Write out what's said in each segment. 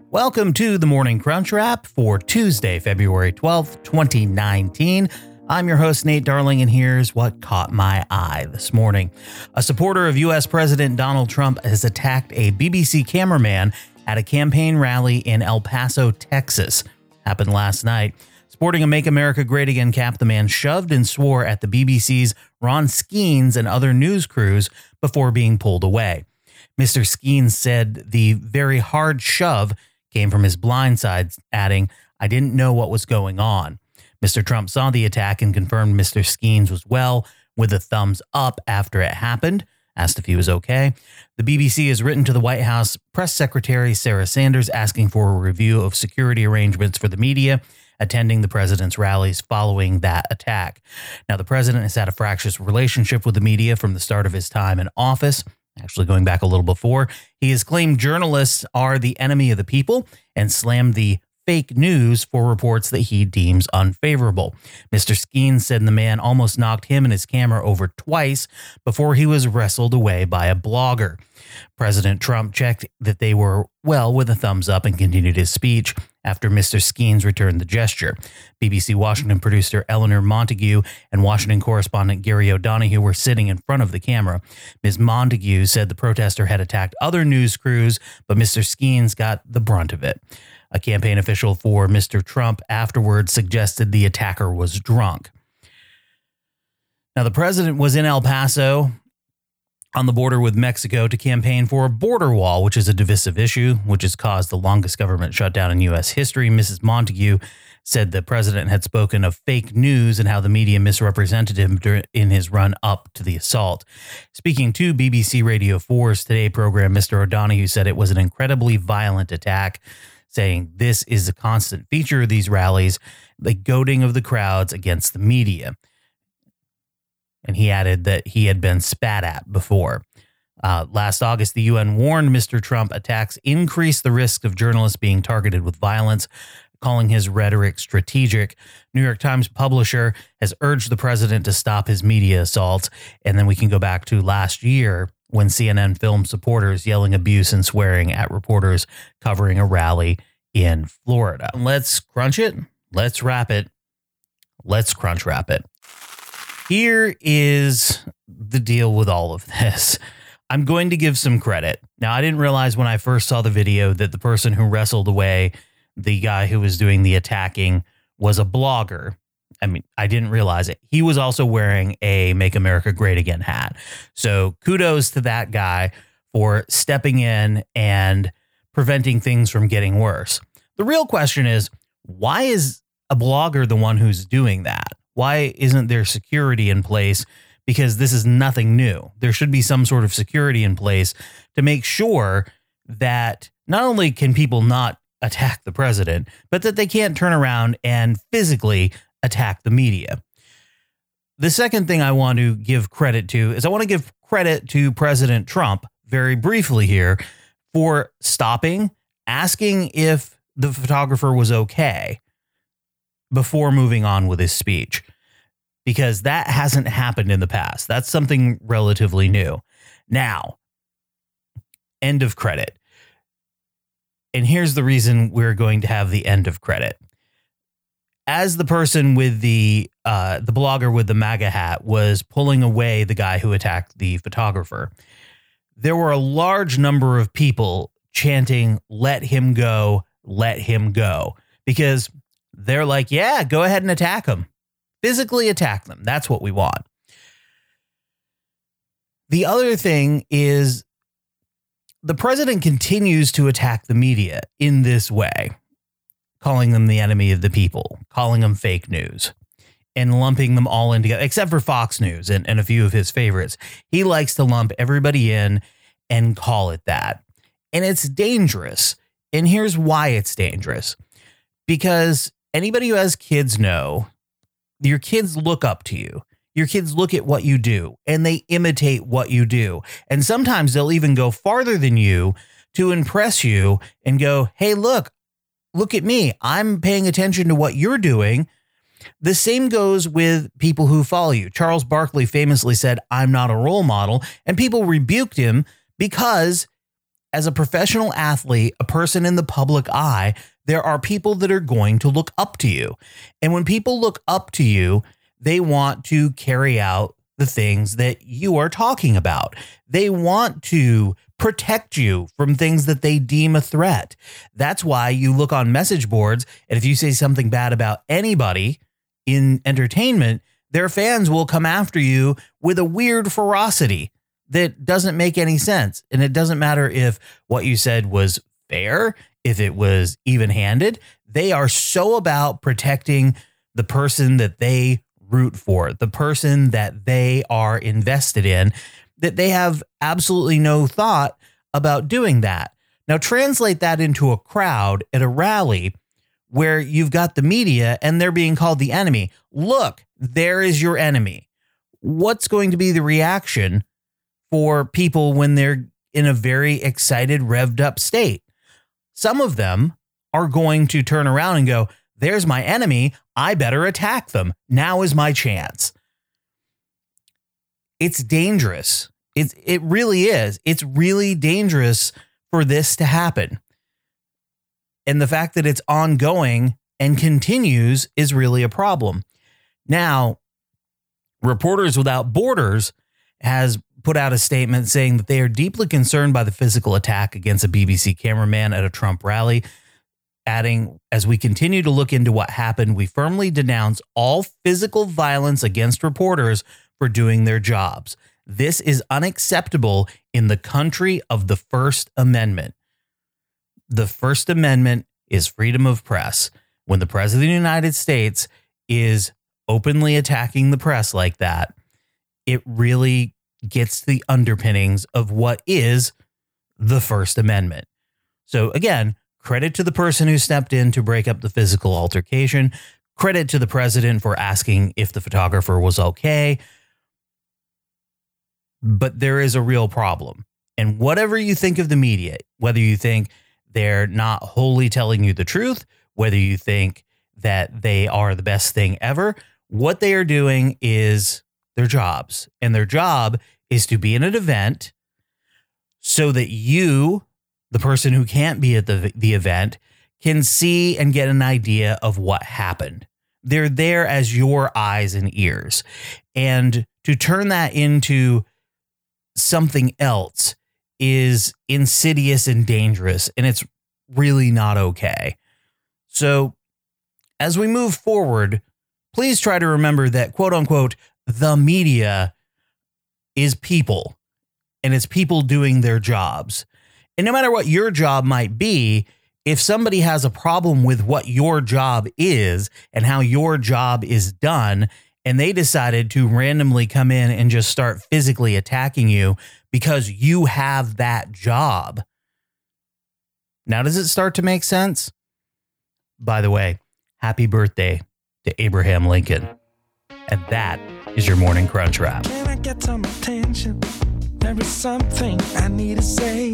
Welcome to the Morning Crunch Wrap for Tuesday, February 12th, 2019. I'm your host, Nate Darling, and here's what caught my eye this morning. A supporter of U.S. President Donald Trump has attacked a BBC cameraman at a campaign rally in El Paso, Texas. Happened last night. Sporting a Make America Great Again cap, the man shoved and swore at the BBC's Ron Skeens and other news crews before being pulled away. Mr. Skeens said the very hard shove came from his blind side, adding, "I didn't know what was going on." Mr. Trump saw the attack and confirmed Mr. Skeens was well, with a thumbs up after it happened, asked if he was okay. The BBC has written to the White House Press Secretary Sarah Sanders asking for a review of security arrangements for the media attending the president's rallies following that attack. Now, the president has had a fractious relationship with the media from the start of his time in office. Actually, going back a little before, he has claimed journalists are the enemy of the people and slammed the fake news for reports that he deems unfavorable. Mr. Skeens said the man almost knocked him and his camera over twice before he was wrestled away by a blogger. President Trump checked that they were well with a thumbs up and continued his speech after Mr. Skeens returned the gesture. BBC Washington producer Eleanor Montague and Washington correspondent Gary O'Donoghue were sitting in front of the camera. Ms. Montague said the protester had attacked other news crews, but Mr. Skeens got the brunt of it. A campaign official for Mr. Trump afterwards suggested the attacker was drunk. Now, the president was in El Paso on the border with Mexico to campaign for a border wall, which is a divisive issue, which has caused the longest government shutdown in U.S. history. Mrs. Montague said the president had spoken of fake news and how the media misrepresented him in his run up to the assault. Speaking to BBC Radio 4's Today program, Mr. O'Donoghue said it was an incredibly violent attack, saying this is a constant feature of these rallies, the goading of the crowds against the media. And he added that he had been spat at before. Last August, the UN warned Mr. Trump attacks increase the risk of journalists being targeted with violence, calling his rhetoric strategic. New York Times publisher has urged the president to stop his media assaults. And then we can go back to last year when CNN filmed supporters yelling abuse and swearing at reporters covering a rally in Florida. Let's crunch it. Let's wrap it. Let's crunch wrap it. Here is the deal with all of this. I'm going to give some credit. Now, I didn't realize when I first saw the video that the person who wrestled away the guy who was doing the attacking was a blogger. I mean, I didn't realize it. He was also wearing a Make America Great Again hat. So kudos to that guy for stepping in and preventing things from getting worse. The real question is, why is a blogger the one who's doing that? Why isn't there security in place? Because this is nothing new. There should be some sort of security in place to make sure that not only can people not attack the president, but that they can't turn around and physically attack the media. The second thing I want to give credit to is I want to give credit to President Trump very briefly here for stopping, asking if the photographer was okay before moving on with his speech, because that hasn't happened in the past. That's something relatively new. Now, end of credit. And here's the reason we're going to have the end of credit. As the person with the blogger with the MAGA hat was pulling away the guy who attacked the photographer, there were a large number of people chanting, "Let him go, let him go," because they're like, yeah, go ahead and attack them. Physically attack them. That's what we want. The other thing is the president continues to attack the media in this way, calling them the enemy of the people, calling them fake news, and lumping them all in together, except for Fox News and a few of his favorites. He likes to lump everybody in and call it that. And it's dangerous. And here's why it's dangerous. Because anybody who has kids know your kids look up to you. Your kids look at what you do and they imitate what you do. And sometimes they'll even go farther than you to impress you and go, hey, look at me. I'm paying attention to what you're doing. The same goes with people who follow you. Charles Barkley famously said, "I'm not a role model." And people rebuked him because as a professional athlete, a person in the public eye, there are people that are going to look up to you. And when people look up to you, they want to carry out the things that you are talking about. They want to protect you from things that they deem a threat. That's why you look on message boards, and if you say something bad about anybody in entertainment, their fans will come after you with a weird ferocity that doesn't make any sense. And it doesn't matter if what you said was fair, if it was even-handed. They are so about protecting the person that they root for, the person that they are invested in, that they have absolutely no thought about doing that. Now, translate that into a crowd at a rally where you've got the media and they're being called the enemy. Look, there is your enemy. What's going to be the reaction for people when they're in a very excited, revved up state? Some of them are going to turn around and go, there's my enemy. I better attack them. Now is my chance. It's dangerous. It really is. It's really dangerous for this to happen. And the fact that it's ongoing and continues is really a problem. Now, Reporters Without Borders has put out a statement saying that they are deeply concerned by the physical attack against a BBC cameraman at a Trump rally, adding, as we continue to look into what happened, we firmly denounce all physical violence against reporters for doing their jobs. This is unacceptable in the country of the First Amendment. The First Amendment is freedom of press. When the President of the United States is openly attacking the press like that, it really gets the underpinnings of what is the First Amendment. So again, credit to the person who stepped in to break up the physical altercation. Credit to the president for asking if the photographer was okay. But there is a real problem. And whatever you think of the media, whether you think they're not wholly telling you the truth, whether you think that they are the best thing ever, what they are doing is their jobs. And their job is to be in an event so that you, the person who can't be at the event, can see and get an idea of what happened. They're there as your eyes and ears. And to turn that into something else is insidious and dangerous, and it's really not okay. So as we move forward, please try to remember that, quote unquote, the media is people, and it's people doing their jobs. And no matter what your job might be, if somebody has a problem with what your job is and how your job is done, and they decided to randomly come in and just start physically attacking you because you have that job. Now, does it start to make sense? By the way, happy birthday to Abraham Lincoln. And that is your Morning Crunch Wrap. Can I get some attention? There is something I need to say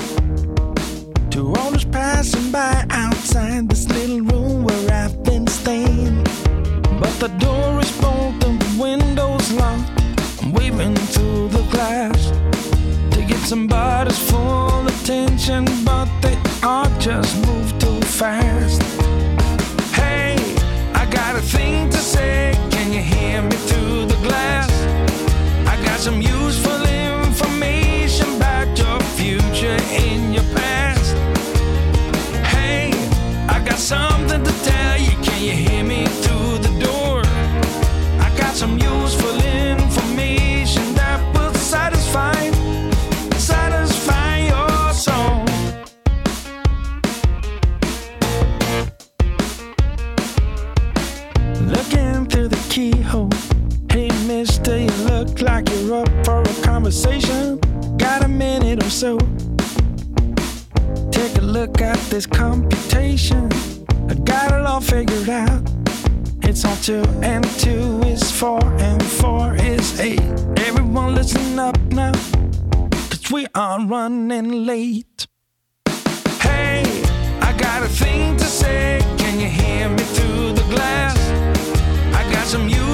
to all those passing by outside this little room where I've been staying. But the door is bolted, the window's locked. I'm waving through the glass to get somebody's full attention, but they all just move too fast. Hey, I got a thing to say. Can you hear me through the glass? I got some useful information about your future in your past. Hey, I got something to tell you. Can you hear me through the door? I got some useful information that will satisfy your soul. Looking through the keyhole. Hey mister, you look like you're up for a conversation. Got a minute or so? Take a look at this computation. I got it all figured out. It's all 2 and 2 is 4 and 4 is 8. Everyone listen up now, 'cause we are running late. Hey, I got a thing to say. Can you hear me through the glass? I got some